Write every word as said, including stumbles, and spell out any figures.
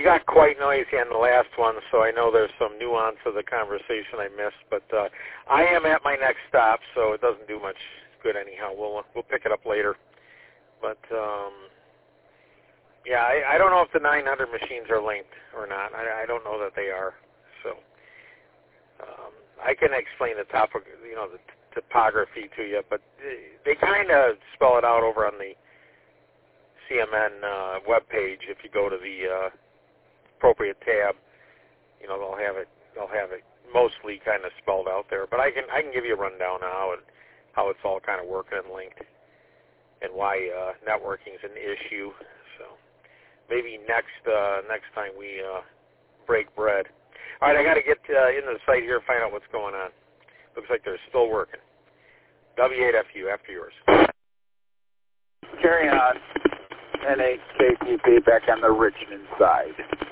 got quite noisy on the last one, so I know there's some nuance of the conversation I missed. But uh, I am at my next stop, so it doesn't do much good anyhow. We'll we'll pick it up later. But um, yeah, I, I don't know if the nine hundred machines are linked or not. I, I don't know that they are. So um, I can explain the topic, you know, the t- topography to you, but they kind of spell it out over on the C M N uh, webpage. If you go to the uh, appropriate tab, you know, they'll have it. They'll have it mostly kind of spelled out there. But I can I can give you a rundown now and how it's all kind of working and linked, and why uh, networking is an issue. So maybe next uh, next time we uh, break bread. All right, I got to get uh, into the site here and find out what's going on. Looks like they're still working. W eight F U, after yours. Carry on. N H K P P back on the Richmond side.